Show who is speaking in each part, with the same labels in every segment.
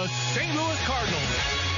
Speaker 1: the St. Louis Cardinals.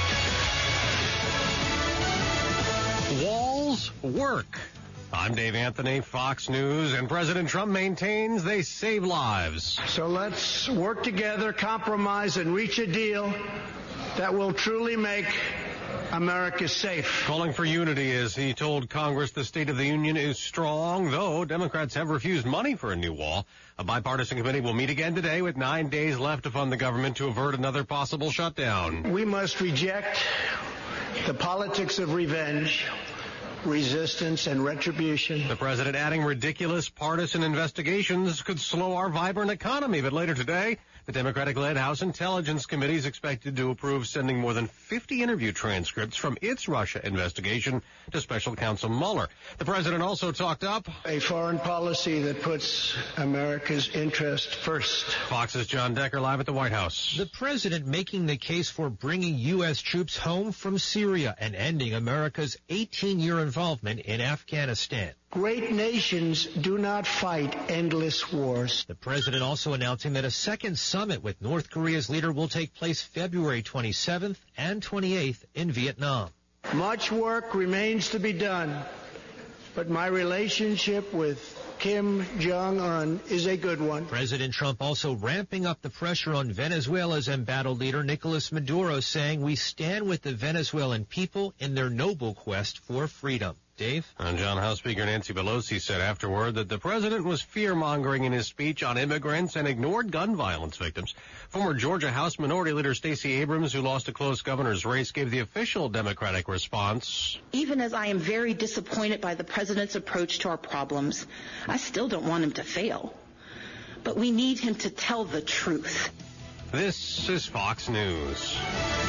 Speaker 1: Walls work. I'm Dave Anthony, Fox News, and President Trump maintains they save lives.
Speaker 2: So let's work together, compromise, and reach a deal that will truly make America safe.
Speaker 1: Calling for unity as he told Congress the State of the Union is strong, though Democrats have refused money for a new wall. A bipartisan committee will meet again today with 9 days left to fund the government to avert another possible shutdown.
Speaker 2: We must reject the politics of revenge, resistance, and retribution.
Speaker 1: The president adding ridiculous partisan investigations could slow our vibrant economy. But later today, the Democratic-led House Intelligence Committee is expected to approve sending more than 50 interview transcripts from its Russia investigation to Special Counsel Mueller. The president also talked up
Speaker 2: a foreign policy that puts America's interest first.
Speaker 1: Fox's John Decker live at the White House.
Speaker 3: The president making the case for bringing U.S. troops home from Syria and ending America's 18-year involvement in Afghanistan.
Speaker 2: Great nations do not fight endless wars.
Speaker 3: The president also announcing that a second summit with North Korea's leader will take place February 27th and 28th in Vietnam.
Speaker 2: Much work remains to be done, but my relationship with Kim Jong-un is a good one.
Speaker 3: President Trump also ramping up the pressure on Venezuela's embattled leader Nicolas Maduro, saying we stand with the Venezuelan people in their noble quest for freedom. Dave?
Speaker 1: And John, House Speaker Nancy Pelosi said afterward that the president was fear-mongering in his speech on immigrants and ignored gun violence victims. Former Georgia House Minority Leader Stacey Abrams, who lost a close governor's race, gave the official Democratic response.
Speaker 4: Even as I am very disappointed by the president's approach to our problems, I still don't want him to fail. But we need him to tell the truth.
Speaker 1: This is Fox News.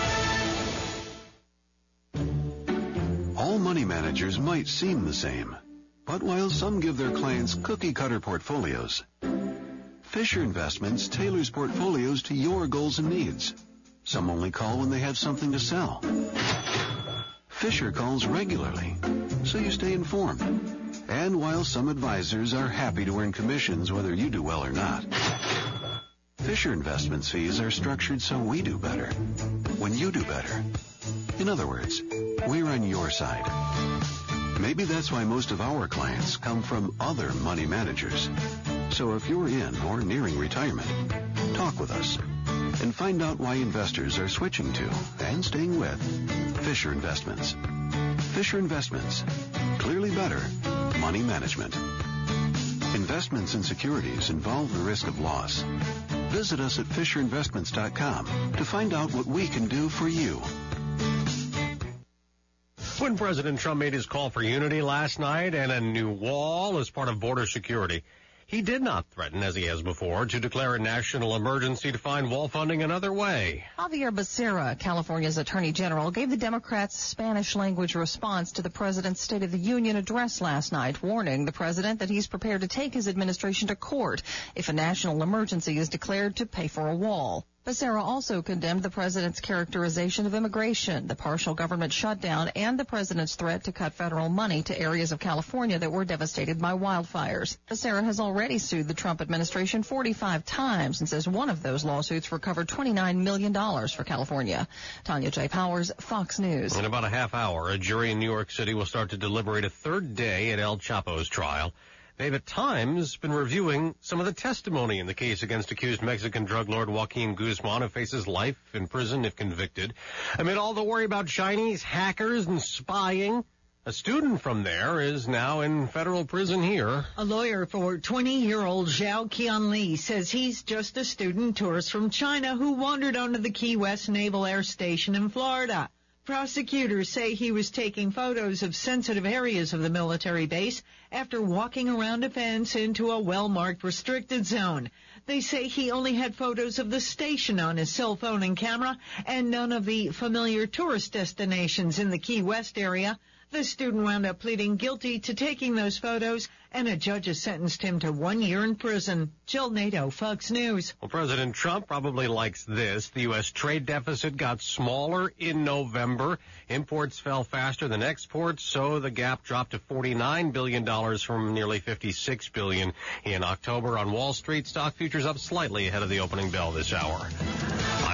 Speaker 5: All money managers might seem the same, but while some give their clients cookie-cutter portfolios, Fisher Investments tailors portfolios to your goals and needs. Some only call when they have something to sell. Fisher calls regularly, so you stay informed. And while some advisors are happy to earn commissions whether you do well or not, Fisher Investments fees are structured so we do better when you do better. In other words, we're on your side. Maybe that's why most of our clients come from other money managers. So if you're in or nearing retirement, talk with us and find out why investors are switching to and staying with Fisher Investments. Fisher Investments. Clearly better money management. Investments in securities involve the risk of loss. Visit us at FisherInvestments.com to find out what we can do for you.
Speaker 1: When President Trump made his call for unity last night and a new wall as part of border security, he did not threaten, as he has before, to declare a national emergency to find wall funding another way.
Speaker 6: Javier Becerra, California's Attorney General, gave the Democrats' Spanish-language response to the president's State of the Union address last night, warning the president that he's prepared to take his administration to court if a national emergency is declared to pay for a wall. Becerra also condemned the president's characterization of immigration, the partial government shutdown, and the president's threat to cut federal money to areas of California that were devastated by wildfires. Becerra has already sued the Trump administration 45 times and says one of those lawsuits recovered $29 million for California. Tanya J. Powers, Fox News.
Speaker 1: In about a half hour, a jury in New York City will start to deliberate a third day at El Chapo's trial. They've at times been reviewing some of the testimony in the case against accused Mexican drug lord Joaquin Guzman, who faces life in prison if convicted. Amid all the worry about Chinese hackers and spying, a student from there is now in federal prison here.
Speaker 7: A lawyer for 20-year-old Zhao Qianli says he's just a student tourist from China who wandered onto the Key West Naval Air Station in Florida. Prosecutors say he was taking photos of sensitive areas of the military base after walking around a fence into a well-marked restricted zone. They say he only had photos of the station on his cell phone and camera and none of the familiar tourist destinations in the Key West area. The student wound up pleading guilty to taking those photos, and a judge has sentenced him to 1 year in prison. Jill Nato, Fox News.
Speaker 1: Well, President Trump probably likes this. The U.S. trade deficit got smaller in November. Imports fell faster than exports, so the gap dropped to $49 billion from nearly $56 billion in October. On Wall Street, stock futures up slightly ahead of the opening bell this hour. I'm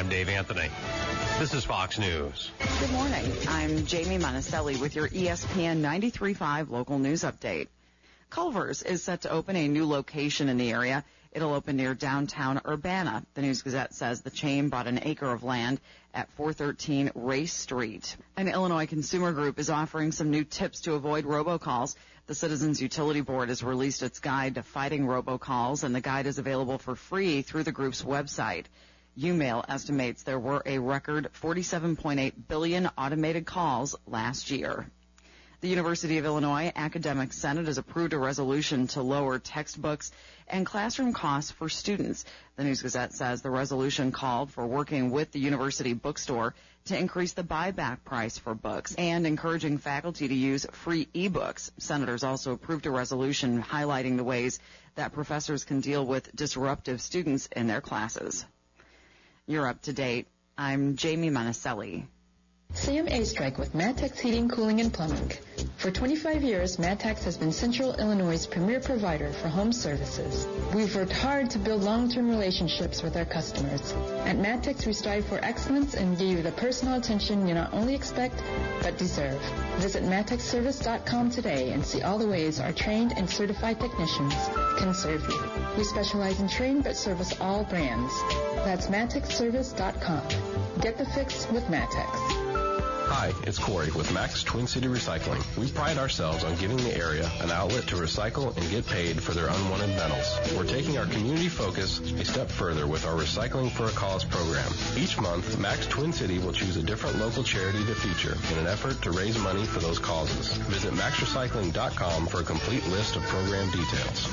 Speaker 1: I'm Dave Anthony. This is Fox News.
Speaker 8: Good morning. I'm Jamie Monticelli with your ESPN 93.5 local news update. Culver's is set to open a new location in the area. It'll open near downtown Urbana. The News-Gazette says the chain bought an acre of land at 413 Race Street. An Illinois consumer group is offering some new tips to avoid robocalls. The Citizens Utility Board has released its guide to fighting robocalls, and the guide is available for free through the group's website. UMail estimates there were a record 47.8 billion automated calls last year. The University of Illinois Academic Senate has approved a resolution to lower textbooks and classroom costs for students. The News-Gazette says the resolution called for working with the university bookstore to increase the buyback price for books and encouraging faculty to use free e-books. Senators also approved a resolution highlighting the ways that professors can deal with disruptive students in their classes. You're up to date. I'm Jamie Monticelli.
Speaker 9: CMA Strike with Matex Heating, Cooling, and Plumbing. For 25 years, Matex has been Central Illinois' premier provider for home services. We've worked hard to build long-term relationships with our customers. At Matex, we strive for excellence and give you the personal attention you not only expect, but deserve. Visit MatexService.com today and see all the ways our trained and certified technicians can serve you. We specialize in trained but service all brands. That's MatexService.com. Get the fix with Matex.
Speaker 10: Hi, it's Corey with Max Twin City Recycling. We pride ourselves on giving the area an outlet to recycle and get paid for their unwanted metals. We're taking our community focus a step further with our Recycling for a Cause program. Each month, Max Twin City will choose a different local charity to feature in an effort to raise money for those causes. Visit maxrecycling.com for a complete list of program details.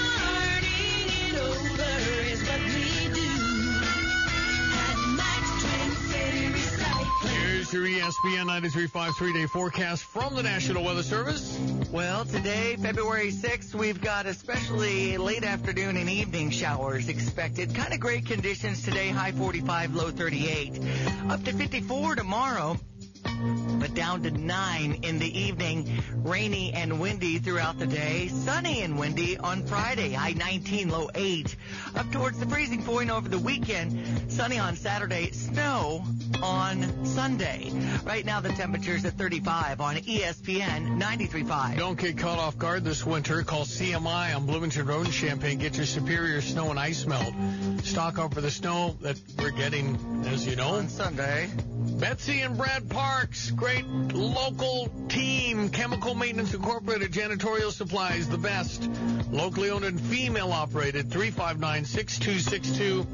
Speaker 11: Here's your ESPN 93.5 3-day forecast from the National Weather Service.
Speaker 12: Well, today, February 6th, we've got especially late afternoon and evening showers expected. Kind of great conditions today, high 45, low 38. Up to 54 tomorrow, but down to 9 in the evening. Rainy and windy throughout the day. Sunny and windy on Friday, high 19, low 8. Up towards the freezing point over the weekend. Sunny on Saturday, snow on Sunday. Right now the temperature's at 35 on ESPN 93.5.
Speaker 11: Don't get caught off guard this winter. Call CMI on Bloomington Road in Champaign. Get your superior snow and ice melt. Stock up for the snow that we're getting, as you know,
Speaker 12: on Sunday.
Speaker 11: Betsy and Brad Parks, great local team. Chemical Maintenance Incorporated, janitorial supplies, the best. Locally owned and female operated. 359-6262.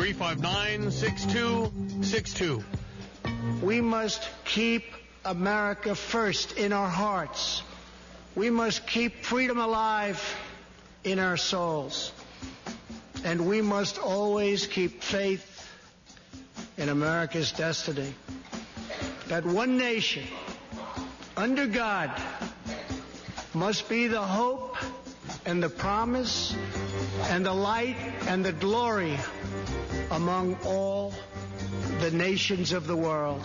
Speaker 11: 359-6262.
Speaker 2: We must keep America first in our hearts. We must keep freedom alive in our souls. And we must always keep faith in America's destiny. That one nation, under God, must be the hope and the promise and the light and the glory among all the nations of the world.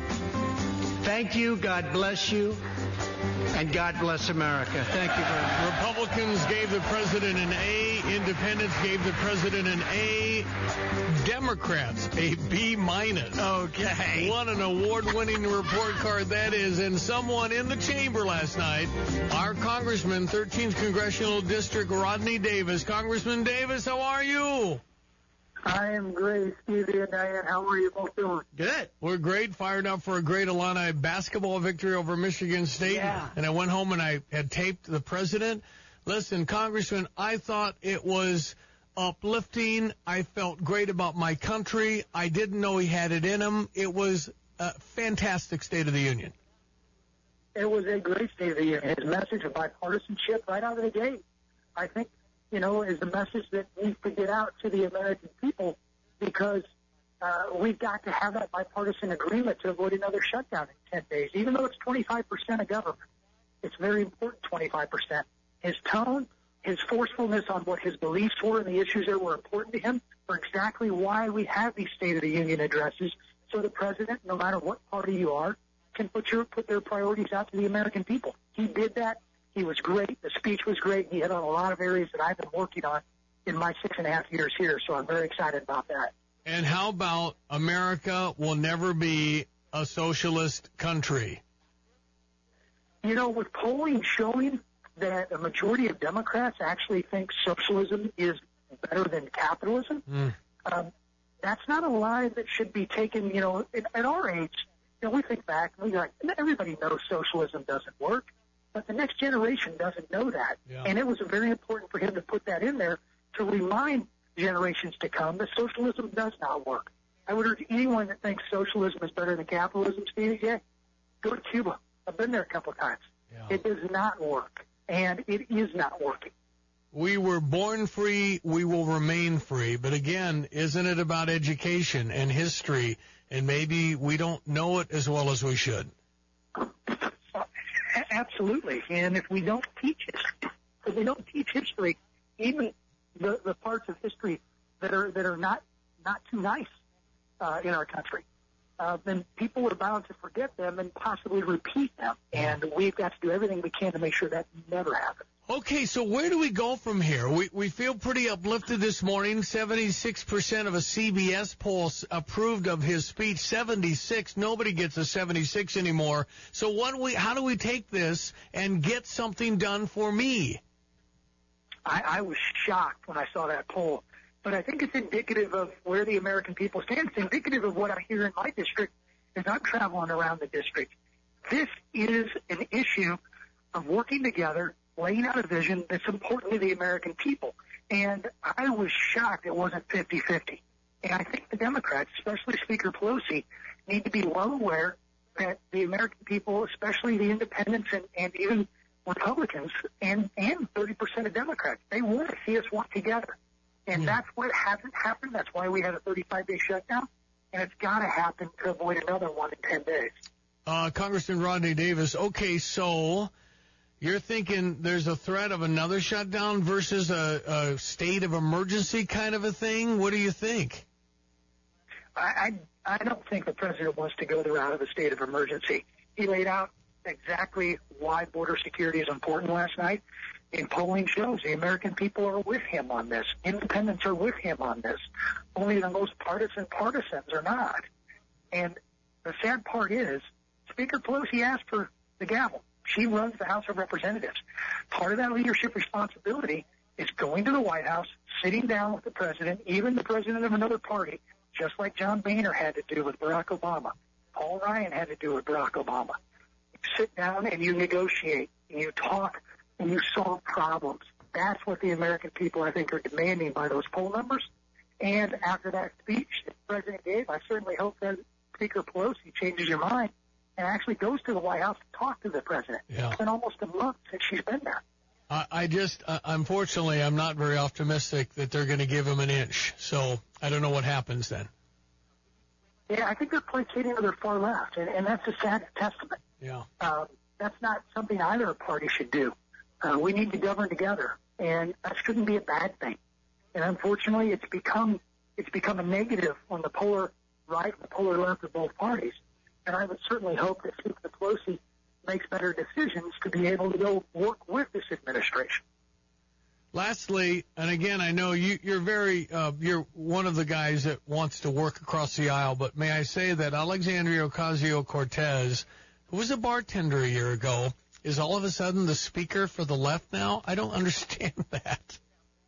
Speaker 2: Thank you, God bless you, and God bless America. Thank you very much.
Speaker 11: Republicans gave the president an A. Independents gave the president an A. Democrats a B-.
Speaker 12: Okay.
Speaker 11: What an award-winning report card that is. And someone in the chamber last night, our Congressman, 13th Congressional District, Rodney Davis. Congressman Davis, how are you?
Speaker 13: I am great, Stevie and Diane. How are you both doing?
Speaker 11: Good. We're great. Fired up for a great Illini basketball victory over Michigan State.
Speaker 12: Yeah.
Speaker 11: And I went home and I had taped the president. Listen, Congressman, I thought it was uplifting. I felt great about my country. I didn't know he had it in him. It was a fantastic State of the Union.
Speaker 13: It was a great State of the Union. His message of bipartisanship right out of the gate, I think, is the message that needs to get out to the American people, because we've got to have that bipartisan agreement to avoid another shutdown in 10 days. Even though it's 25% of government, it's very important, 25%. His tone, his forcefulness on what his beliefs were and the issues that were important to him are exactly why we have these State of the Union addresses, so the president, no matter what party you are, can put their priorities out to the American people. He did that. He was great. The speech was great. He hit on a lot of areas that I've been working on in my 6.5 years here, so I'm very excited about that.
Speaker 11: And how about America will never be a socialist country?
Speaker 13: You know, with polling showing that a majority of Democrats actually think socialism is better than capitalism, that's not a lie that should be taken, you know, at our age. You know, we think back, and we're like, everybody knows socialism doesn't work, but the next generation doesn't know that.
Speaker 11: Yeah.
Speaker 13: And it was very important for him to put that in there to remind generations to come that socialism does not work. I would urge anyone that thinks socialism is better than capitalism, Stevie J, go to Cuba. I've been there a couple of times. Yeah. It does not work, and it is not working.
Speaker 11: We were born free, we will remain free. But again, isn't it about education and history? And maybe we don't know it as well as we should.
Speaker 13: Absolutely. And if we don't teach history, even the parts of history that are not too nice in our country, then people are bound to forget them and possibly repeat them. And we've got to do everything we can to make sure that never happens.
Speaker 11: Okay, so where do we go from here? We feel pretty uplifted this morning. 76% of a CBS poll approved of his speech. 76. Nobody gets a 76 anymore. So how do we take this and get something done for me?
Speaker 13: I was shocked when I saw that poll. But I think it's indicative of where the American people stand. It's indicative of what I hear in my district as I'm traveling around the district. This is an issue of working together, laying out a vision that's important to the American people. And I was shocked it wasn't 50-50. And I think the Democrats, especially Speaker Pelosi, need to be well aware that the American people, especially the independents and even Republicans and 30% of Democrats, they want to see us work together. And that's what hasn't happened. That's why we had a 35-day shutdown. And it's got to happen to avoid another one in 10 days.
Speaker 11: Congressman Rodney Davis, okay, so you're thinking there's a threat of another shutdown versus a state of emergency kind of a thing? What do you think?
Speaker 13: I don't think the president wants to go the route of a state of emergency. He laid out exactly why border security is important last night. And polling shows the American people are with him on this. Independents are with him on this. Only the most partisans are not. And the sad part is Speaker Pelosi asked for the gavel. She runs the House of Representatives. Part of that leadership responsibility is going to the White House, sitting down with the president, even the president of another party, just like John Boehner had to do with Barack Obama. Paul Ryan had to do with Barack Obama. You sit down and you negotiate, and you talk, and you solve problems. That's what the American people, I think, are demanding by those poll numbers. And after that speech that the president gave, I certainly hope that Speaker Pelosi changes your mind and actually goes to the White House to talk to the president. Yeah. It's been almost a month since she's been there.
Speaker 11: Unfortunately, I'm not very optimistic that they're going to give him an inch. So I don't know what happens then.
Speaker 13: Yeah, I think they're placating to their far left, and that's a sad testament.
Speaker 11: Yeah.
Speaker 13: That's not something either party should do. We need to govern together, and that shouldn't be a bad thing. And unfortunately, it's become a negative on the polar right and the polar left of both parties. And I would certainly hope that Speaker Pelosi makes better decisions to be able to go work with this administration.
Speaker 11: Lastly, and again, I know you're one of the guys that wants to work across the aisle, but may I say that Alexandria Ocasio-Cortez, who was a bartender a year ago, is all of a sudden the speaker for the left now? I don't understand that.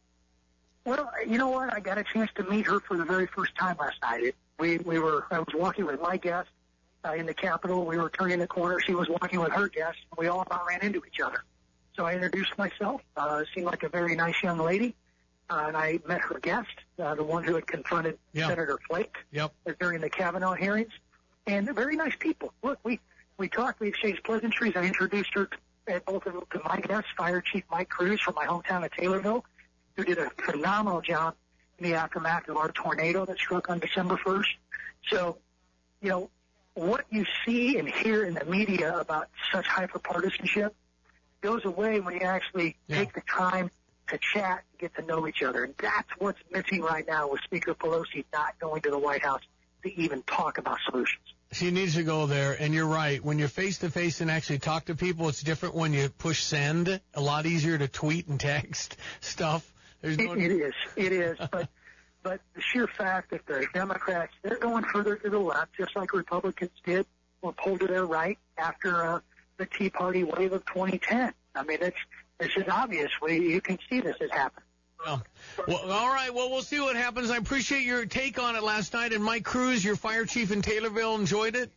Speaker 13: Well, you know what? I got a chance to meet her for the very first time last night. I was walking with my guest in the Capitol. We were turning the corner. She was walking with her guest. We all about ran into each other. So I introduced myself. Seemed like a very nice young lady. And I met her guest, the one who had confronted Senator Flake during the Kavanaugh hearings. And they're very nice people. Look, we talked, we exchanged pleasantries. I introduced her to my guest, Fire Chief Mike Cruz from my hometown of Taylorville, who did a phenomenal job in the aftermath of our tornado that struck on December 1st. So, you know, what you see and hear in the media about such hyper-partisanship goes away when you actually take the time to chat and get to know each other. And that's what's missing right now with Speaker Pelosi not going to the White House to even talk about solutions.
Speaker 11: She needs to go there, and you're right. When you're face-to-face and actually talk to people, it's different when you push send. A lot easier to tweet and text stuff.
Speaker 13: It is. But But the sheer fact that the Democrats, they're going further to the left, just like Republicans did, or pulled to their right after the Tea Party wave of 2010. I mean, this is obvious. You can see this has happened.
Speaker 11: Well, all right. Well, we'll see what happens. I appreciate your take on it last night. And Mike Cruz, your fire chief in Taylorville, enjoyed it?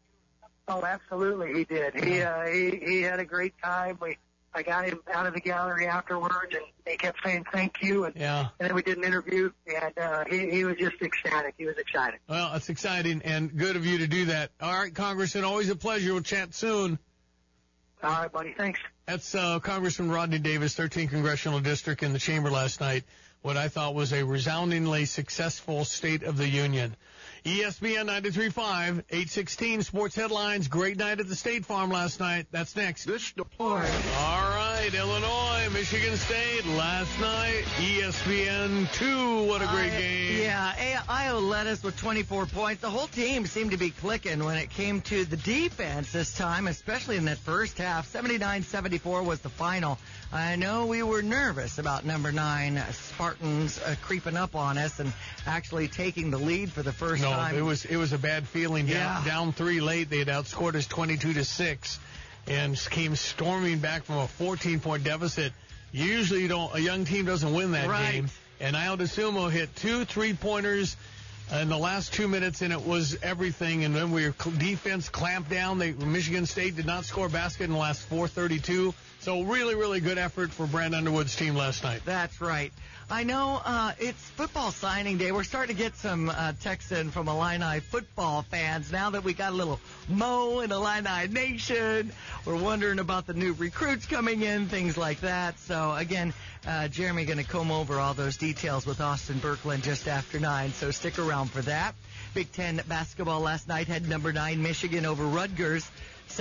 Speaker 13: Oh, absolutely, he did. He had a great time. I got him out of the gallery afterwards, and he kept saying thank you. And then we did an interview, and he was just ecstatic. He was excited.
Speaker 11: Well, it's exciting and good of you to do that. All right, Congressman, always a pleasure. We'll chat soon.
Speaker 13: All right, buddy. Thanks.
Speaker 11: That's Congressman Rodney Davis, 13th Congressional District, in the chamber last night. What I thought was a resoundingly successful State of the Union. ESPN 93.5, 816 Sports Headlines. Great night at the State Farm last night. That's next. All right, Illinois, Michigan State last night. ESPN 2. What a great game.
Speaker 12: Yeah, Iowa led us with 24 points. The whole team seemed to be clicking when it came to the defense this time, especially in that first half. 79-74 was the final. I know we were nervous about number 9 Spartans creeping up on us and actually taking the lead for the first time.
Speaker 11: No, it was a bad feeling. Down 3 late. They had outscored us 22-6 and came storming back from a 14-point deficit. Usually a young team doesn't win that game. And Io DeSumo hit 2 3-pointers in the last 2 minutes, and it was everything. And then defense clamped down. Michigan State did not score a basket in the last 4:32. So really, really good effort for Brad Underwood's team last night.
Speaker 12: That's right. I know it's football signing day. We're starting to get some texts in from Illini football fans now that we got a little Mo in Illini Nation. We're wondering about the new recruits coming in, things like that. So, again, Jeremy going to comb over all those details with Austin Berkland just after 9, so stick around for that. Big Ten basketball last night had number 9 Michigan over Rutgers.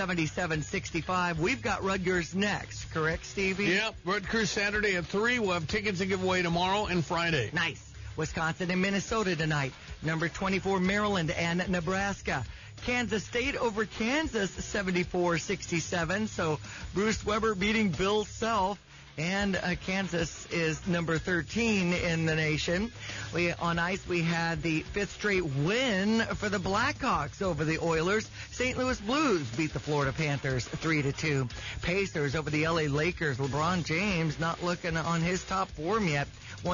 Speaker 12: 77-65. We've got Rutgers next, correct, Stevie?
Speaker 11: Yep, Rutgers Saturday at 3. We'll have tickets to give away tomorrow and Friday.
Speaker 12: Nice. Wisconsin and Minnesota tonight. Number 24, Maryland and Nebraska. Kansas State over Kansas, 74-67. So Bruce Weber beating Bill Self. And Kansas is number 13 in the nation. On ice, we had the 5th straight win for the Blackhawks over the Oilers. St. Louis Blues beat the Florida Panthers 3-2. Pacers over the LA Lakers. LeBron James not looking on his top form yet.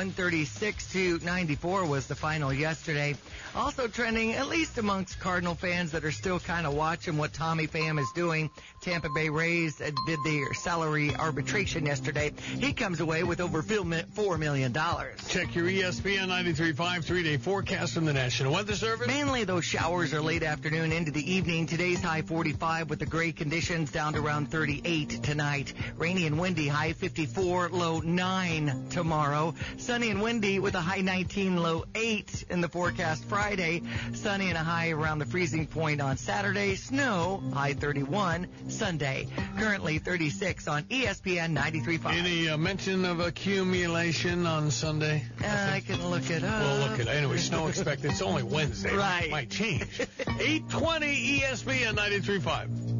Speaker 12: 136-94 was the final yesterday. Also trending, at least amongst Cardinal fans that are still kind of watching what Tommy Pham is doing. Tampa Bay Rays did their salary arbitration yesterday. He comes away with over $4 million.
Speaker 11: Check your ESPN 93.5 3-day forecast from the National Weather Service.
Speaker 12: Mainly those showers are late afternoon into the evening. Today's high 45 with the gray conditions down to around 38 tonight. Rainy and windy, high 54, low 9 tomorrow. Sunny and windy with a high 19, low 8 in the forecast Friday. Sunny and a high around the freezing point on Saturday. Snow, high 31 Sunday. Currently 36 on ESPN 93.5.
Speaker 11: Any mention of accumulation on Sunday?
Speaker 12: I can look it up.
Speaker 11: Well, look at it. Anyway, snow expected. It's only Wednesday.
Speaker 12: Right.
Speaker 11: It might change. 820 ESPN 93.5.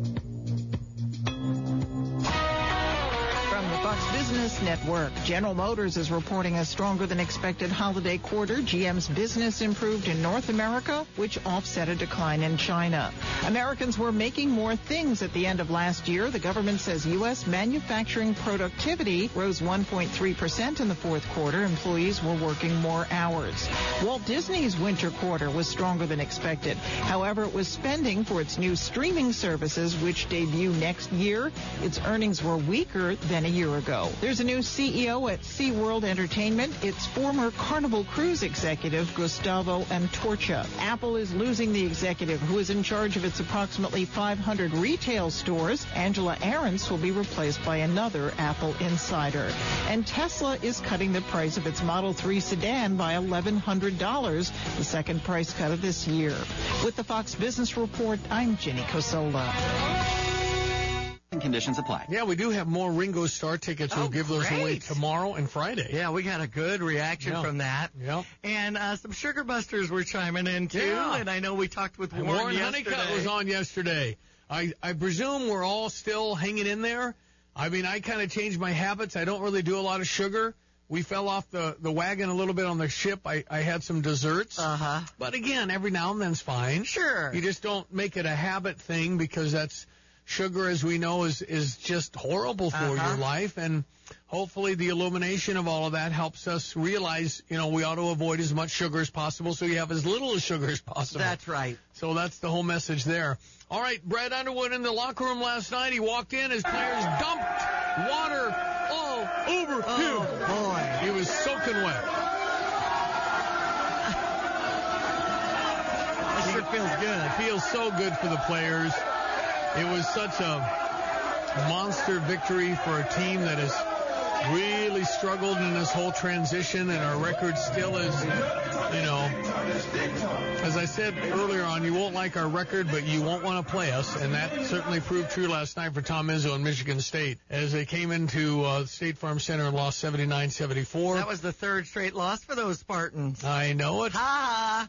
Speaker 14: Fox Business Network. General Motors is reporting a stronger than expected holiday quarter. GM's business improved in North America, which offset a decline in China. Americans were making more things at the end of last year. The government says U.S. manufacturing productivity rose 1.3% in the fourth quarter. Employees were working more hours. Walt Disney's winter quarter was stronger than expected. However, it was spending for its new streaming services, which debut next year. Its earnings were weaker than a year ago. There's a new CEO at SeaWorld Entertainment. It's former Carnival Cruise executive Gustavo Antorcha. Apple is losing the executive who is in charge of its approximately 500 retail stores. Angela Ahrendts will be replaced by another Apple insider. And Tesla is cutting the price of its Model 3 sedan by $1,100, the second price cut of this year. With the Fox Business Report, I'm Jenny Cosola.
Speaker 15: Conditions apply.
Speaker 11: Yeah, we do have more Ringo Starr tickets. We'll give those away tomorrow and Friday.
Speaker 12: Yeah, we got a good reaction from that.
Speaker 11: Yeah.
Speaker 12: And some Sugar Busters were chiming in, too.
Speaker 11: Yeah.
Speaker 12: And I know we talked with
Speaker 11: Warren
Speaker 12: yesterday.
Speaker 11: Honeycutt was on yesterday. I presume we're all still hanging in there. I mean, I kind of changed my habits. I don't really do a lot of sugar. We fell off the wagon a little bit on the ship. I had some desserts.
Speaker 12: Uh-huh.
Speaker 11: But again, every now and then's fine.
Speaker 12: Sure.
Speaker 11: You just don't make it a habit thing, because sugar, as we know, is just horrible for your life. And hopefully the illumination of all of that helps us realize, we ought to avoid as much sugar as possible so you have as little sugar as possible.
Speaker 12: That's right.
Speaker 11: So that's the whole message there. All right, Brad Underwood in the locker room last night. He walked in, his players dumped water all over him.
Speaker 12: Boy.
Speaker 11: He was soaking wet.
Speaker 12: That sure feels good.
Speaker 11: It feels so good for the players. It was such a monster victory for a team that has really struggled in this whole transition, and our record still is, as I said earlier on, you won't like our record, but you won't want to play us, and that certainly proved true last night for Tom Izzo and Michigan State as they came into State Farm Center and lost 79-74.
Speaker 12: That was the third straight loss for those Spartans.
Speaker 11: I know it.
Speaker 12: Ha!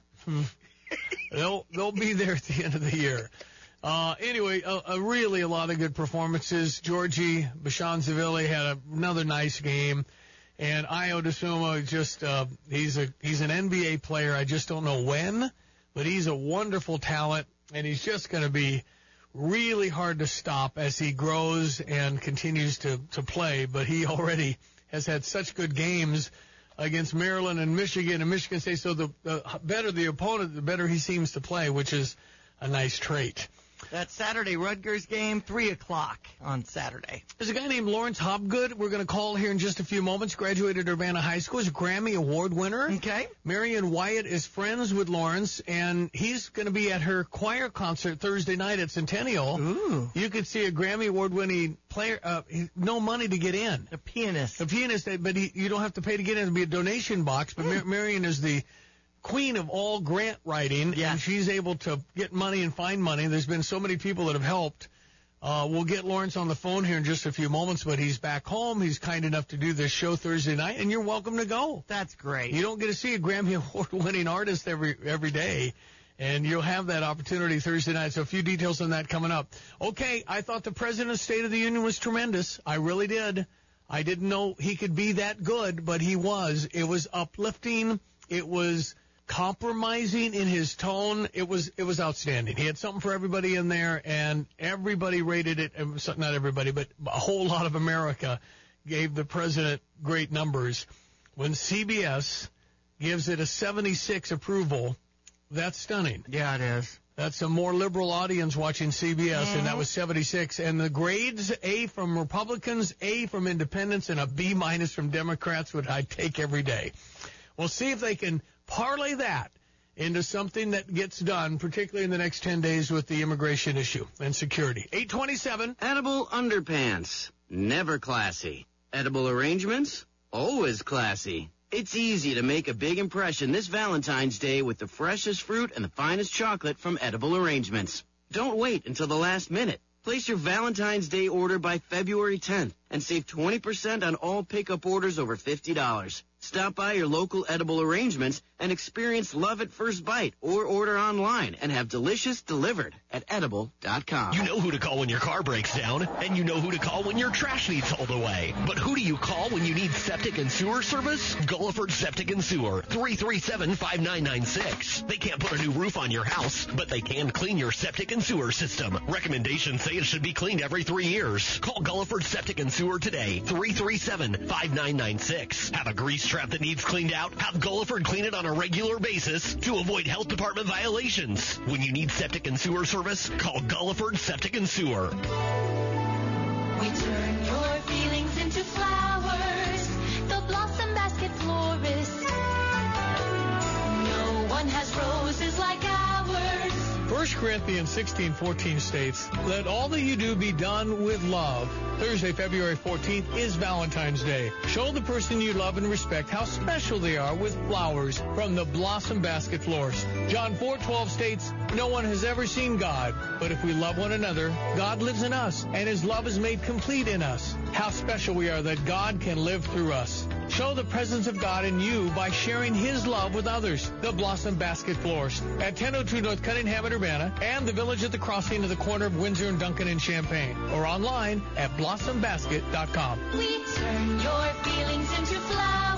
Speaker 11: They'll be there at the end of the year. Anyway, really a lot of good performances. Georgie Bashan-Zavili had another nice game. And Ayo Dosunmu just, he's an NBA player. I just don't know when, but he's a wonderful talent, and he's just going to be really hard to stop as he grows and continues to play. But he already has had such good games against Maryland and Michigan State. So the better the opponent, the better he seems to play, which is a nice trait.
Speaker 12: That Saturday Rutgers game, 3 o'clock on Saturday.
Speaker 11: There's a guy named Lawrence Hobgood we're going to call here in just a few moments. Graduated Urbana High School. He's a Grammy Award winner.
Speaker 12: Okay.
Speaker 11: Marion Wyatt is friends with Lawrence, and he's going to be at her choir concert Thursday night at Centennial.
Speaker 12: Ooh.
Speaker 11: You could see a Grammy Award winning player, no money to get in.
Speaker 12: A pianist.
Speaker 11: But you don't have to pay to get in. It'll be a donation box, but Marion is the queen of all grant writing, and she's able to get money and find money. There's been so many people that have helped. We'll get Lawrence on the phone here in just a few moments, but he's back home. He's kind enough to do this show Thursday night, and you're welcome to go.
Speaker 12: That's great.
Speaker 11: You don't get to see a Grammy Award-winning artist every day, and you'll have that opportunity Thursday night. So a few details on that coming up. Okay, I thought the President's State of the Union was tremendous. I really did. I didn't know he could be that good, but he was. It was uplifting. It was compromising in his tone. It was outstanding. He had something for everybody in there, and everybody rated it. Not everybody, but a whole lot of America gave the president great numbers. When CBS gives it a 76 approval, that's stunning.
Speaker 12: Yeah, it is.
Speaker 11: That's a more liberal audience watching CBS, and that was 76. And the grades, A from Republicans, A from independents, and a B- from Democrats, would I take every day. We'll see if they can parlay that into something that gets done, particularly in the next 10 days with the immigration issue and security. 827.
Speaker 15: Edible underpants. Never classy. Edible arrangements. Always classy. It's easy to make a big impression this Valentine's Day with the freshest fruit and the finest chocolate from Edible Arrangements. Don't wait until the last minute. Place your Valentine's Day order by February 10th and save 20% on all pickup orders over $50. Stop by your local Edible Arrangements and experience love at first bite, or order online and have delicious delivered at edible.com.
Speaker 16: You know who to call when your car breaks down, and you know who to call when your trash needs hauled away. But who do you call when you need septic and sewer service? Gulliford Septic and Sewer, 337-5996. They can't put a new roof on your house, but they can clean your septic and sewer system. Recommendations say it should be cleaned every 3 years. Call Gulliford Septic and Sewer today, 337-5996. Have a grease trap that needs cleaned out? Have Gulliford clean it on a regular basis to avoid health department violations. When you need septic and sewer service, call Gulliford Septic and Sewer.
Speaker 17: We turn your feelings into flowers, the Blossom Basket florist. No one has roses like ours.
Speaker 11: 1 Corinthians 16:14 states, "Let all that you do be done with love." Thursday, February 14th is Valentine's Day. Show the person you love and respect how special they are with flowers from the Blossom Basket florist. John 4:12 states, "No one has ever seen God, but if we love one another, God lives in us, and his love is made complete in us." How special we are that God can live through us. Show the presence of God in you by sharing his love with others. The Blossom Basket florist at 1002 North Cunningham in Urbana, and the Village at the Crossing at the corner of Windsor and Duncan in Champaign, or online at blossombasket.com.
Speaker 17: We turn your feelings into flowers.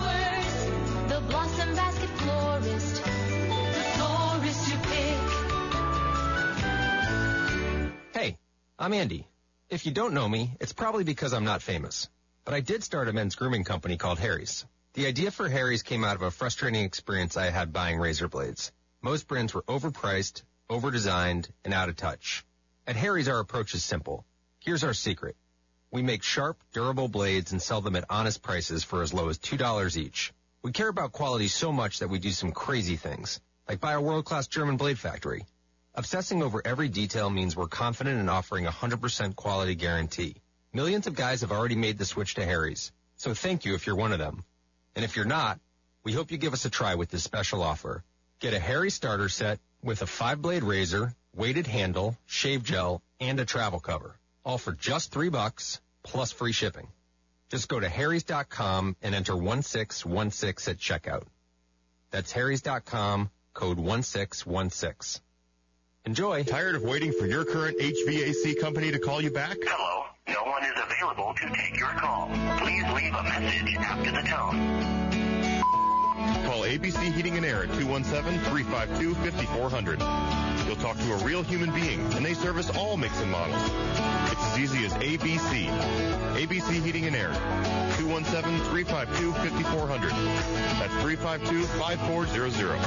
Speaker 18: I'm Andy. If you don't know me, it's probably because I'm not famous. But I did start a men's grooming company called Harry's. The idea for Harry's came out of a frustrating experience I had buying razor blades. Most brands were overpriced, overdesigned, and out of touch. At Harry's, our approach is simple. Here's our secret. We make sharp, durable blades and sell them at honest prices for as low as $2 each. We care about quality so much that we do some crazy things, like buy a world-class German blade factory. Obsessing over every detail means we're confident in offering a 100% quality guarantee. Millions of guys have already made the switch to Harry's, so thank you if you're one of them. And if you're not, we hope you give us a try with this special offer. Get a Harry's starter set with a 5-blade razor, weighted handle, shave gel, and a travel cover. All for just $3 plus free shipping. Just go to harrys.com and enter 1616 at checkout. That's harrys.com, code 1616. Enjoy.
Speaker 19: Tired of waiting for your current HVAC company to call you back?
Speaker 20: Hello. No one is available to take your call. Please leave a message after the tone.
Speaker 19: Call ABC Heating and Air at 217-352-5400. You'll talk to a real human being, and they service all makes and models. It's as easy as ABC. ABC Heating and Air. 217-352-5400. That's 352-5400.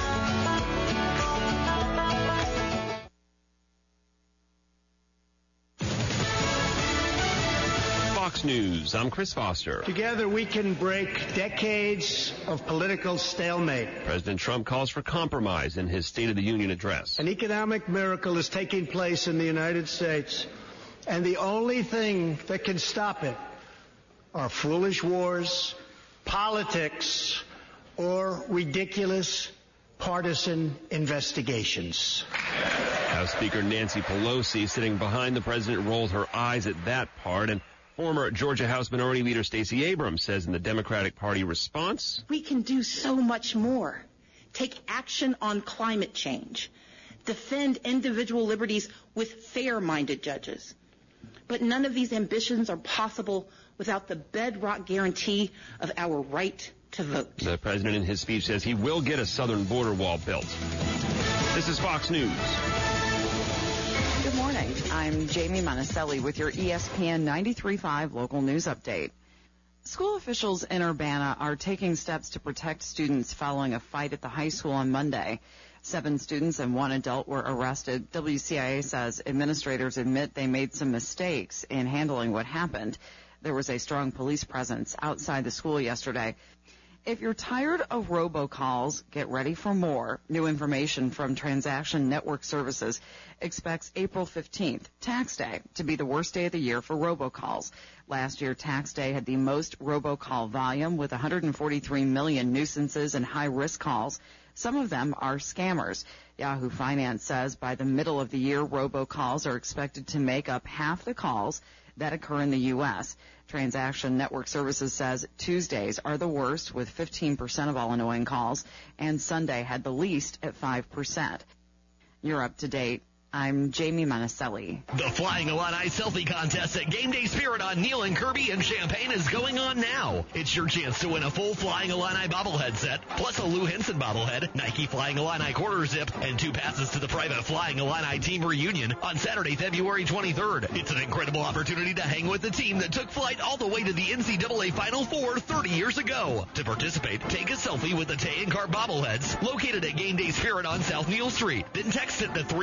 Speaker 21: Fox News, I'm Chris Foster.
Speaker 2: Together we can break decades of political stalemate.
Speaker 21: President Trump calls for compromise in his State of the Union address.
Speaker 2: An economic miracle is taking place in the United States, and the only thing that can stop it are foolish wars, politics, or ridiculous partisan investigations.
Speaker 21: House Speaker Nancy Pelosi, sitting behind the president, rolled her eyes at that part, and former Georgia House Minority Leader Stacey Abrams says in the Democratic Party response,
Speaker 4: we can do so much more. Take action on climate change. Defend individual liberties with fair-minded judges. But none of these ambitions are possible without the bedrock guarantee of our right to vote.
Speaker 21: The president in his speech says he will get a southern border wall built. This is Fox News.
Speaker 8: Good morning. I'm Jamie Monticelli with your ESPN 93.5 local news update. School officials in Urbana are taking steps to protect students following a fight at the high school on Monday. 7 students and 1 adult were arrested. WCIA says administrators admit they made some mistakes in handling what happened. There was a strong police presence outside the school yesterday. If you're tired of robocalls, get ready for more. New information from Transaction Network Services expects April 15th, Tax Day, to be the worst day of the year for robocalls. Last year, Tax Day had the most robocall volume with 143 million nuisances and high-risk calls. Some of them are scammers. Yahoo Finance says by the middle of the year, robocalls are expected to make up half the calls that occur in the U.S. Transaction Network Services says Tuesdays are the worst with 15% of all annoying calls, and Sunday had the least at 5%. You're up to date. I'm Jamie Monticelli.
Speaker 16: The Flying Illini Selfie Contest at Game Day Spirit on Neal and Kirby in Champaign is going on now. It's your chance to win a full Flying Illini bobblehead set, plus a Lou Henson bobblehead, Nike Flying Illini quarter zip, and 2 passes to the private Flying Illini team reunion on Saturday, February 23rd. It's an incredible opportunity to hang with the team that took flight all the way to the NCAA Final Four 30 years ago. To participate, take a selfie with the Tay and Carp bobbleheads located at Game Day Spirit on South Neal Street. Then text it to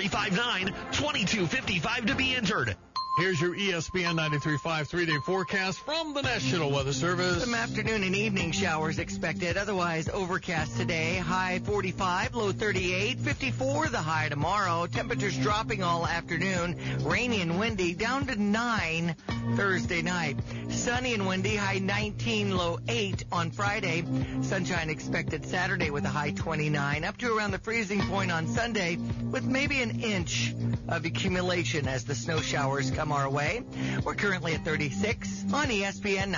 Speaker 16: 359-2255 to be entered.
Speaker 11: Here's your ESPN 93.5 3-day forecast from the National Weather Service.
Speaker 12: Some afternoon and evening showers expected. Otherwise overcast today. High 45, low 38, 54 the high tomorrow. Temperatures dropping all afternoon. Rainy and windy down to 9 Thursday night. Sunny and windy, high 19, low 8 on Friday. Sunshine expected Saturday with a high 29, up to around the freezing point on Sunday with maybe an inch of accumulation as the snow showers come our way. We're currently at 36 on ESPN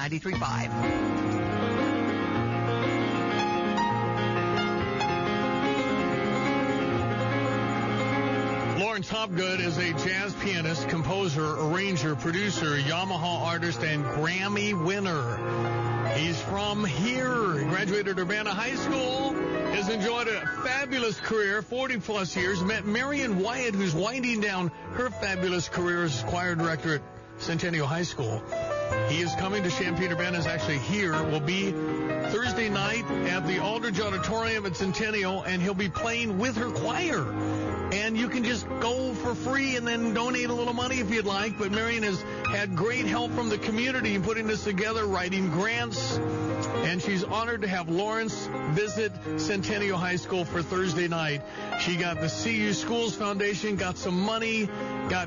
Speaker 12: 93.5.
Speaker 11: Lawrence Hopgood is a jazz pianist, composer, arranger, producer, Yamaha artist, and Grammy winner. He's from here. He graduated Urbana High School has enjoyed a fabulous career, 40-plus years. Met Marion Wyatt, who's winding down her fabulous career as choir director at Centennial High School. He is coming to Champaign-Urbana, is actually here. Will be Thursday night at the Aldridge Auditorium at Centennial, and he'll be playing with her choir. And you can just go for free and then donate a little money if you'd like. But Marion has had great help from the community in putting this together, writing grants. And she's honored to have Lawrence visit Centennial High School for Thursday night. She got the CU Schools Foundation, got some money, got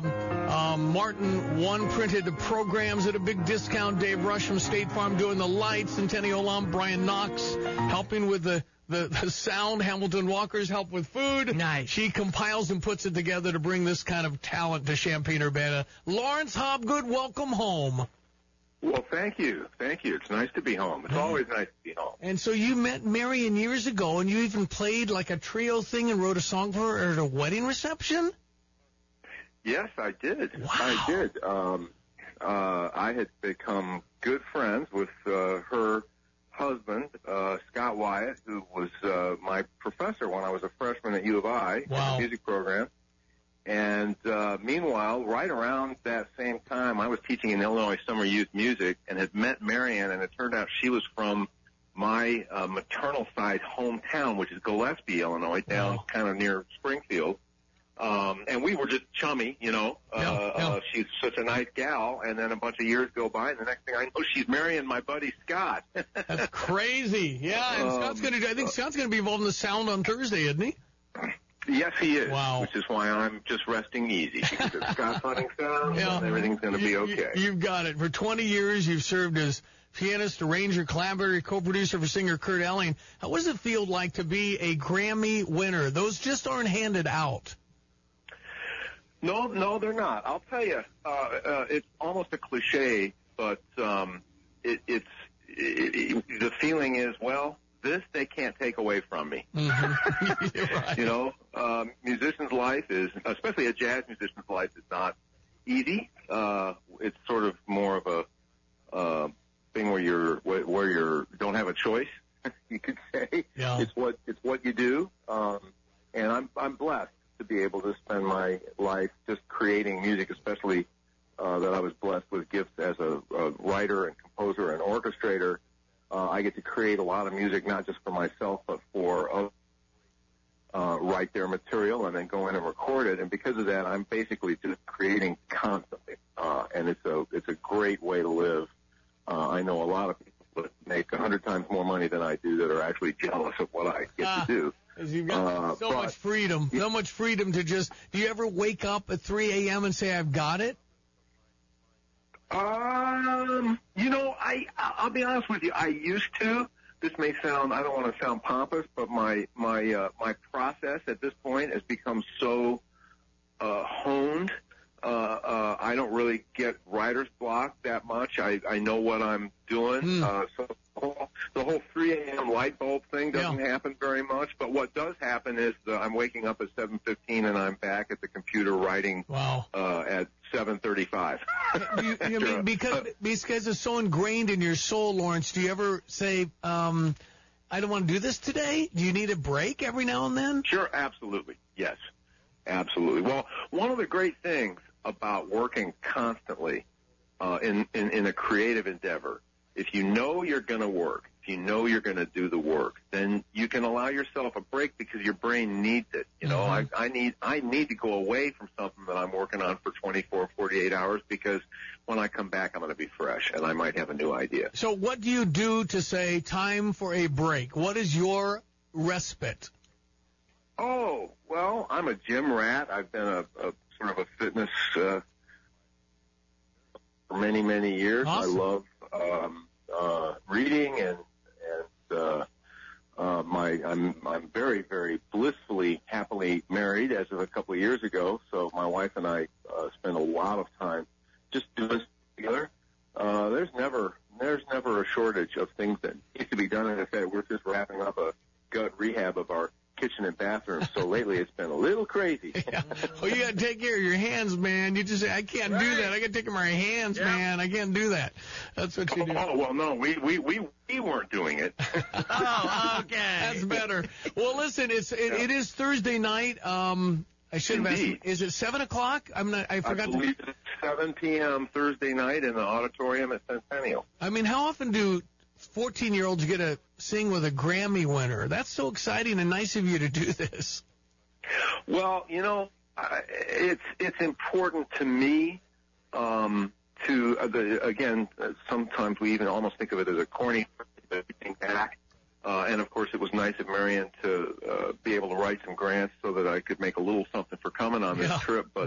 Speaker 11: Martin One printed programs at a big discount. Dave Rush from State Farm doing the lights. Centennial alum Brian Knox helping with the sound. Hamilton Walker's help with food.
Speaker 12: Nice.
Speaker 11: She compiles and puts it together to bring this kind of talent to Champaign-Urbana. Lawrence Hobgood, welcome home.
Speaker 3: Well, thank you. Thank you. It's nice to be home. It's always nice to be home.
Speaker 11: And so you met Marion years ago, and you even played like a trio thing and wrote a song for her at a wedding reception?
Speaker 3: Yes, I did.
Speaker 11: Wow.
Speaker 3: I did. I had become good friends with her husband, Scott Wyatt, who was my professor when I was a freshman at U of I in the music program. And meanwhile, right around that same time, I was teaching in Illinois Summer Youth Music and had met Marion, and it turned out she was from my maternal side hometown, which is Gillespie, Illinois, down kind of near Springfield. And we were just chummy, you know. She's such a nice gal. And then a bunch of years go by, and the next thing I know, she's marrying my buddy Scott.
Speaker 11: That's crazy. Yeah, and Scott's going to. I think Scott's going to be involved in the sound on Thursday, isn't he?
Speaker 3: Yes, he is.
Speaker 11: Wow.
Speaker 3: Which is why I'm just resting easy, because it's Scott's hunting sound, and everything's going to be okay.
Speaker 11: You've got it. For 20 years, you've served as pianist, arranger, collaborator, co-producer for singer Kurt Elling. How does it feel like to be a Grammy winner? Those just aren't handed out.
Speaker 3: No, they're not. I'll tell you, it's almost a cliche, but the feeling is, well, this they can't take away from me.
Speaker 11: Mm-hmm. Right.
Speaker 3: You know, musician's life is, especially a jazz musician's life, is not easy. It's sort of more of a thing where you don't have a choice, you could say.
Speaker 11: Yeah.
Speaker 3: It's what you do, and I'm blessed to be able to spend my life just creating music, especially that I was blessed with gifts as a writer and composer and orchestrator. I get to create a lot of music, not just for myself, but for others, write their material and then go in and record it. And because of that, I'm basically just creating constantly. And it's a great way to live. I know a lot of people that make 100 times more money than I do that are actually jealous of what I get to do.
Speaker 11: Because you've got so much freedom, to just, do you ever wake up at 3 a.m. and say, I've got it?
Speaker 3: You know, I'll be honest with you. I used to. This may sound, I don't want to sound pompous, but my process at this point has become so honed. I don't really get writer's block that much. I know what I'm doing. So the whole 3 a.m. light bulb thing doesn't happen very much. But what does happen is I'm waking up at 7:15 and I'm back at the computer writing at 7:35.
Speaker 11: You mean because it's so ingrained in your soul, Lawrence? Do you ever say, I don't want to do this today? Do you need a break every now and then?
Speaker 3: Sure, absolutely. Yes, absolutely. Well, one of the great things about working constantly in a creative endeavor, if you know you're going to work, if you know you're going to do the work, then you can allow yourself a break because your brain needs it. You know, I need to go away from something that I'm working on for 24, 48 hours because when I come back, I'm going to be fresh and I might have a new idea.
Speaker 11: So what do you do to say time for a break? What is your respite?
Speaker 3: Oh, well, I'm a gym rat. I've been a sort of a fitness for many, many years.
Speaker 11: Awesome.
Speaker 3: I love reading and I'm very, very blissfully, happily married as of a couple of years ago. So my wife and I spend a lot of time just doing this together. There's never a shortage of things that need to be done. And in fact, we're just wrapping up a gut rehab of our kitchen and bathroom. So lately it's been a little crazy.
Speaker 11: Yeah. Well, you got to take care of your hands, man. You just say, I can't do that. I got to take care of my hands, man. I can't do that. That's what you do.
Speaker 3: Oh, well, no, we weren't doing it.
Speaker 12: Oh, okay.
Speaker 11: That's better. Well, listen, it is Thursday night. I should have asked. Is it 7 o'clock? I forgot.
Speaker 3: I believe it's 7 p.m. Thursday night in the auditorium at Centennial.
Speaker 11: I mean, how often do 14-year-olds get to sing with a Grammy winner? That's so exciting and nice of you to do this.
Speaker 3: Well, you know, it's important to me again, sometimes we even almost think of it as a corny thing back. And, of course, it was nice of Marion to be able to write some grants so that I could make a little something for coming on this trip. But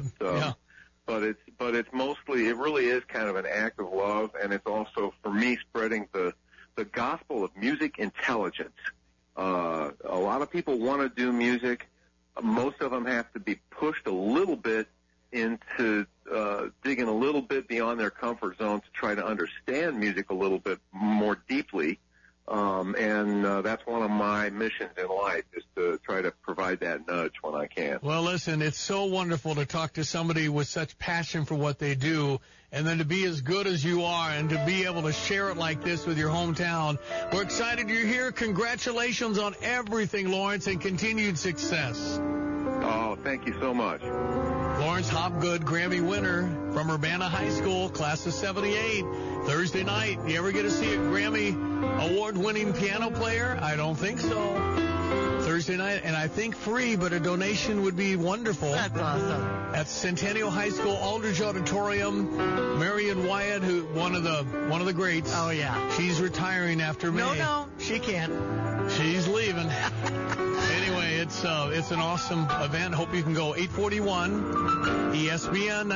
Speaker 3: it's mostly, it really is kind of an act of love, and it's also, for me, spreading the gospel of music intelligence. A lot of people want to do music. Most of them have to be pushed a little bit into digging a little bit beyond their comfort zone to try to understand music a little bit more deeply. And that's one of my missions in life, is to try to provide that nudge when I can.
Speaker 11: Well, listen, it's so wonderful to talk to somebody with such passion for what they do, and then to be as good as you are and to be able to share it like this with your hometown. We're excited you're here. Congratulations on everything, Lawrence, and continued success.
Speaker 3: Oh, thank you so much.
Speaker 11: Lawrence Hopgood, Grammy winner from Urbana High School, class of 78. Thursday night, you ever get to see a Grammy award-winning piano player? I don't think so. Thursday night, and I think free, but a donation would be wonderful.
Speaker 12: That's awesome.
Speaker 11: At Centennial High School, Aldridge Auditorium, Marion Wyatt, who one of the greats.
Speaker 12: Oh yeah.
Speaker 11: She's retiring after May.
Speaker 12: No, she can't.
Speaker 11: She's leaving. Anyway, it's an awesome event. Hope you can go. 841 ESPN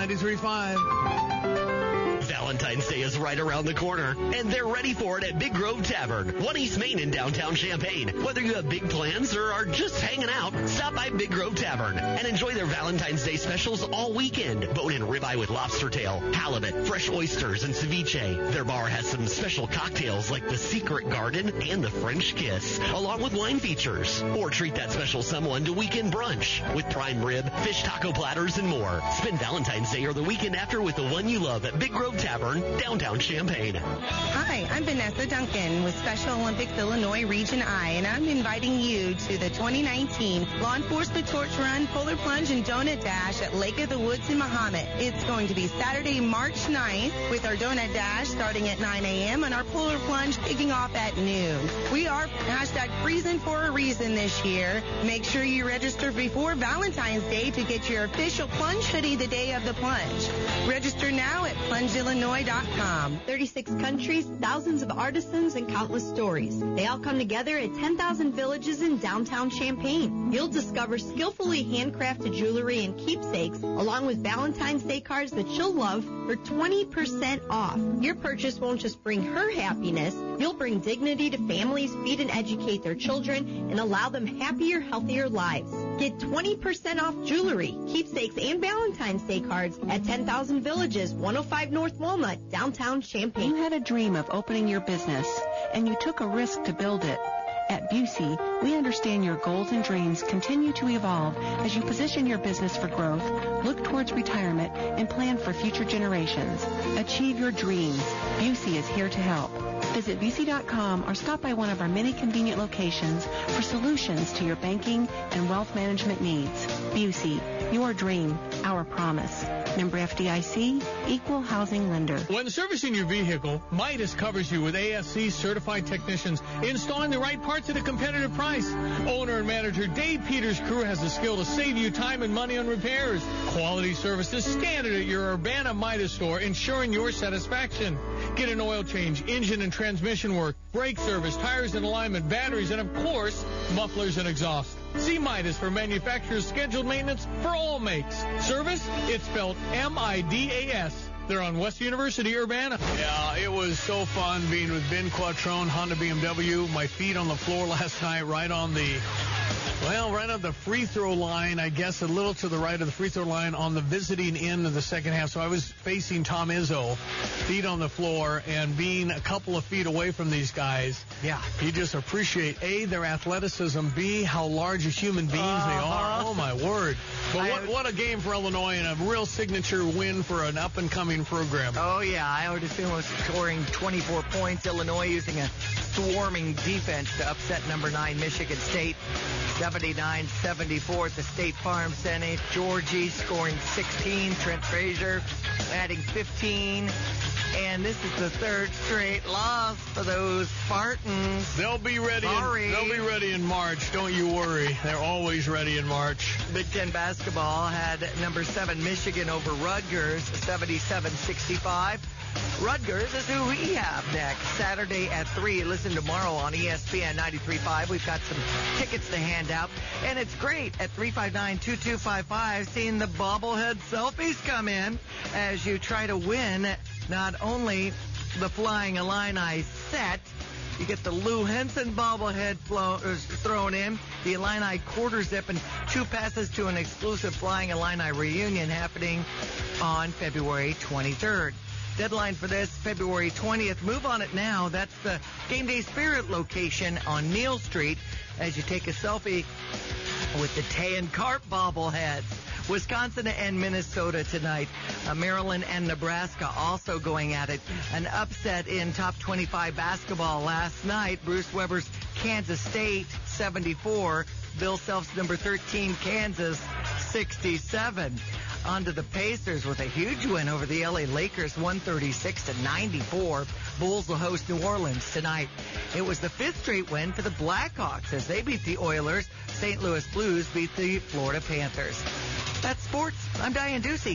Speaker 11: 93.5.
Speaker 16: Valentine's Day is right around the corner, and they're ready for it at Big Grove Tavern, 1 East Main in downtown Champaign. Whether you have big plans or are just hanging out, stop by Big Grove Tavern and enjoy their Valentine's Day specials all weekend. Bone-in ribeye with lobster tail, halibut, fresh oysters, and ceviche. Their bar has some special cocktails like the Secret Garden and the French Kiss, along with wine features. Or treat that special someone to weekend brunch with prime rib, fish taco platters, and more. Spend Valentine's Day or the weekend after with the one you love at Big Grove Tavern, downtown Champaign.
Speaker 5: Hi, I'm Vanessa Duncan with Special Olympics Illinois Region I, and I'm inviting you to the 2019 Law Enforcement Torch Run, Polar Plunge, and Donut Dash at Lake of the Woods in Mahomet. It's going to be Saturday, March 9th, with our Donut Dash starting at 9 a.m. and our Polar Plunge kicking off at noon. We are #freezing for a reason this year. Make sure you register before Valentine's Day to get your official plunge hoodie the day of the plunge. Register now at plungeillinois.com.
Speaker 22: 36 countries, thousands of artisans, and countless stories. They all come together at 10,000 Villages in downtown Champaign. You'll discover skillfully handcrafted jewelry and keepsakes, along with Valentine's Day cards that you'll love for 20% off. Your purchase won't just bring her happiness, you'll bring dignity to families, feed and educate their children, and allow them happier, healthier lives. Get 20% off jewelry, keepsakes, and Valentine's Day cards at 10,000 Villages, 105 North Walnut, downtown Champaign.
Speaker 23: You had a dream of opening your business, and you took a risk to build it. At Busey, we understand your goals and dreams continue to evolve as you position your business for growth, look towards retirement, and plan for future generations. Achieve your dreams. Busey is here to help. Visit Busey.com or stop by one of our many convenient locations for solutions to your banking and wealth management needs. Busey, your dream, our promise. Member FDIC, Equal Housing Lender.
Speaker 11: When servicing your vehicle, Midas covers you with ASC certified technicians installing the right parts at a competitive price. Owner and manager Dave Peters' crew has the skill to save you time and money on repairs. Quality service is standard at your Urbana Midas store, ensuring your satisfaction. Get an oil change, engine and transmission work, brake service, tires and alignment, batteries, and of course, mufflers and exhaust. See Midas for manufacturer's scheduled maintenance for all makes. Service, it's spelled M-I-D-A-S. They're on West University, Urbana. Yeah, it was so fun being with Ben Quattrone, Honda BMW. My feet on the floor last night, right on the Well, right on the free throw line, I guess a little to the right of the free throw line on the visiting end of the second half. So I was facing Tom Izzo, feet on the floor, and being a couple of feet away from these guys.
Speaker 12: Yeah.
Speaker 11: You just appreciate, A, their athleticism, B, how large of human beings they are. Oh, my word. But what a game for Illinois and a real signature win for an up-and-coming program.
Speaker 12: Oh, yeah. I would assume it was scoring 24 points. Illinois using a swarming defense to upset number 9 Michigan State. 79-74 at the State Farm Center. Georgie scoring 16. Trent Frazier adding 15. And this is the third straight loss for those Spartans.
Speaker 11: They'll be ready. They'll be ready in March. Don't you worry. They're always ready in March.
Speaker 12: Big Ten basketball had number 7 Michigan over Rutgers, 77-65. Rutgers is who we have next, Saturday at 3. Listen tomorrow on ESPN 93.5. We've got some tickets to hand out. And it's great at 359-2255, seeing the bobblehead selfies come in as you try to win not only the Flying Illini set, you get the Lou Henson bobblehead thrown in, the Illini quarter zip, and 2 passes to an exclusive Flying Illini reunion happening on February 23rd. Deadline for this, February 20th. Move on it now. That's the Game Day Spirit location on Neal Street as you take a selfie with the Tay and Carp bobbleheads. Wisconsin and Minnesota tonight. Maryland and Nebraska also going at it. An upset in top 25 basketball last night. Bruce Weber's Kansas State 74. Bill Self's number 13 Kansas 67. On to the Pacers with a huge win over the LA Lakers 136-94. Bulls will host New Orleans tonight. It was the 5th straight win for the Blackhawks as they beat the Oilers. St. Louis Blues beat the Florida Panthers. That's sports. I'm Diane Ducey.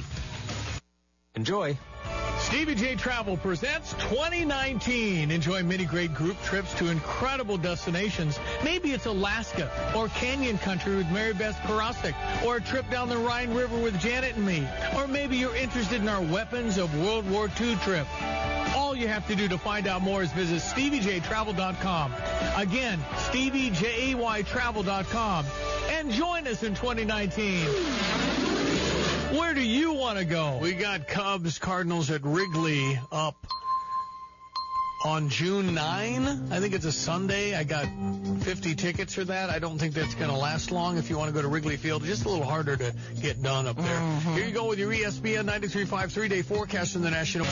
Speaker 18: Enjoy.
Speaker 11: Stevie J Travel presents 2019. Enjoy many great group trips to incredible destinations. Maybe it's Alaska or Canyon Country with Mary Beth Karasik, or a trip down the Rhine River with Janet and me. Or maybe you're interested in our Weapons of World War II trip. All you have to do to find out more is visit StevieJTravel.com. Again, StevieJayTravel.com. And join us in 2019. Where do you want to go? We got Cubs Cardinals at Wrigley up on June 9. I think it's a Sunday. I got 50 tickets for that. I don't think that's going to last long if you want to go to Wrigley Field. It's just a little harder to get done up there. Mm-hmm. Here you go with your ESPN 93.5 3-day forecast in the National.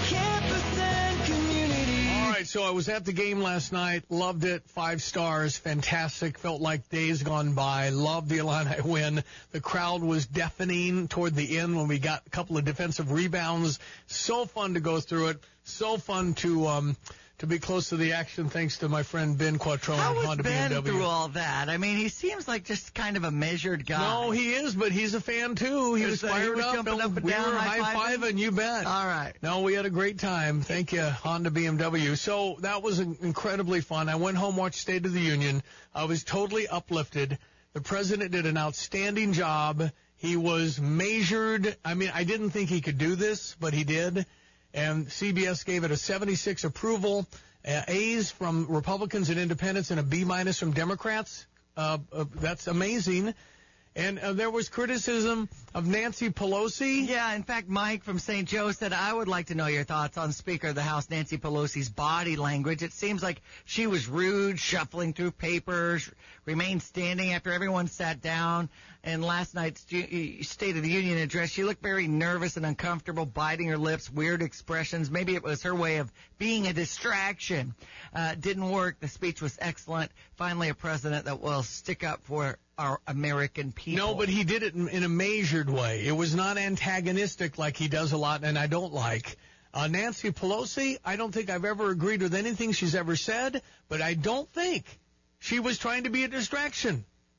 Speaker 11: All right, so I was at the game last night. Loved it. 5 stars. Fantastic. Felt like days gone by. Loved the Illini win. The crowd was deafening toward the end when we got a couple of defensive rebounds. So fun to go through it. So fun to be close to the action, thanks to my friend Ben Quattrone at Honda
Speaker 12: Ben
Speaker 11: BMW.
Speaker 12: Through all that? I mean, he seems like just kind of a measured guy.
Speaker 11: No, he is, but he's a fan too. He was fired up.
Speaker 12: Jumping up and
Speaker 11: we
Speaker 12: down,
Speaker 11: were high-fiving, you bet.
Speaker 12: All right.
Speaker 11: No, we had a great time. Thank you, Honda BMW. So that was incredibly fun. I went home, watched State of the Union. I was totally uplifted. The president did an outstanding job. He was measured. I mean, I didn't think he could do this, but he did. And CBS gave it a 76 approval. A's from Republicans and Independents and a B- from Democrats. That's amazing. And there was criticism of Nancy Pelosi.
Speaker 12: Yeah, in fact, Mike from St. Joe said, I would like to know your thoughts on Speaker of the House Nancy Pelosi's body language. It seems like she was rude, shuffling through papers, remained standing after everyone sat down. And last night's State of the Union address, she looked very nervous and uncomfortable, biting her lips, weird expressions. Maybe it was her way of being a distraction. Didn't work. The speech was excellent. Finally, a president that will stick up for our American people.
Speaker 11: No, but he did it in a measured way. It was not antagonistic like he does a lot, and I don't like. Nancy Pelosi, I don't think I've ever agreed with anything she's ever said, but I don't think she was trying to be a distraction.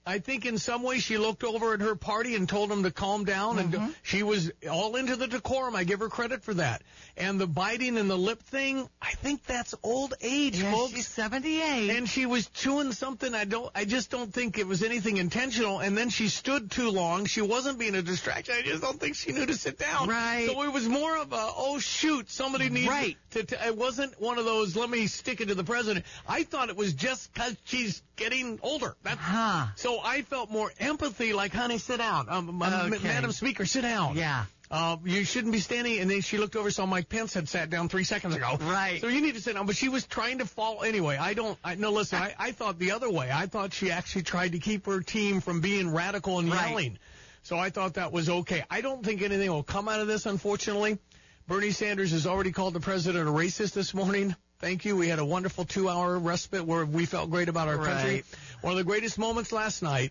Speaker 11: I think in some way she looked over at her party and told them to calm down, and she was all into the decorum. I give her credit for that. And the biting and the lip thing, I think that's old age, folks.
Speaker 12: She's 78.
Speaker 11: And she was chewing something. I just don't think it was anything intentional. And then she stood too long. She wasn't being a distraction. I just don't think she knew to sit down.
Speaker 12: Right.
Speaker 11: So it was more of a, oh shoot, somebody needs to. It wasn't one of those, let me stick it to the president. I thought it was just because she's getting older. So I felt more empathy, like, honey, sit down. Madam Speaker, sit down.
Speaker 12: Yeah.
Speaker 11: You shouldn't be standing. And then she looked over, saw Mike Pence had sat down 3 seconds ago.
Speaker 12: Right.
Speaker 11: So you need to sit down. But she was trying to fall anyway. Listen, I thought the other way. I thought she actually tried to keep her team from being radical and yelling. So I thought that was okay. I don't think anything will come out of this, unfortunately. Bernie Sanders has already called the president a racist this morning. Thank you. We had a wonderful 2-hour respite where we felt great about our country. One of the greatest moments last night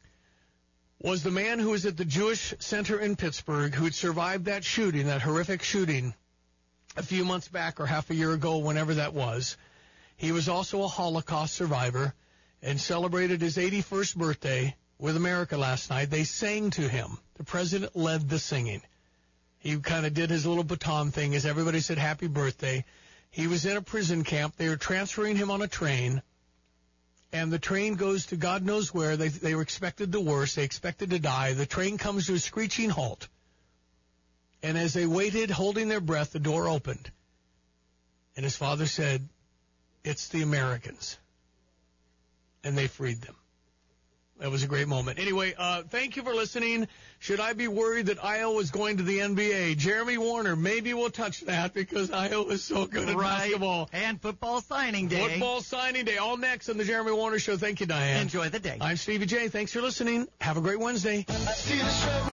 Speaker 11: was the man who was at the Jewish Center in Pittsburgh who had survived that shooting, that horrific shooting, a few months back or half a year ago, whenever that was. He was also a Holocaust survivor and celebrated his 81st birthday with America last night. They sang to him. The president led the singing. He kind of did his little baton thing as everybody said happy birthday. He was in a prison camp. They were transferring him on a train, and the train goes to God knows where. They were expected the worst. They expected to die. The train comes to a screeching halt, and as they waited, holding their breath, the door opened, and his father said, "It's the Americans," and they freed them. That was a great moment. Anyway, thank you for listening. Should I be worried that Iowa is going to the NBA? Jeremy Warner, maybe we'll touch that because Iowa is so good at basketball.
Speaker 12: And football signing day.
Speaker 11: Football signing day. All next on the Jeremy Warner Show. Thank you, Diane.
Speaker 12: Enjoy the day.
Speaker 11: I'm Stevie J. Thanks for listening. Have a great Wednesday.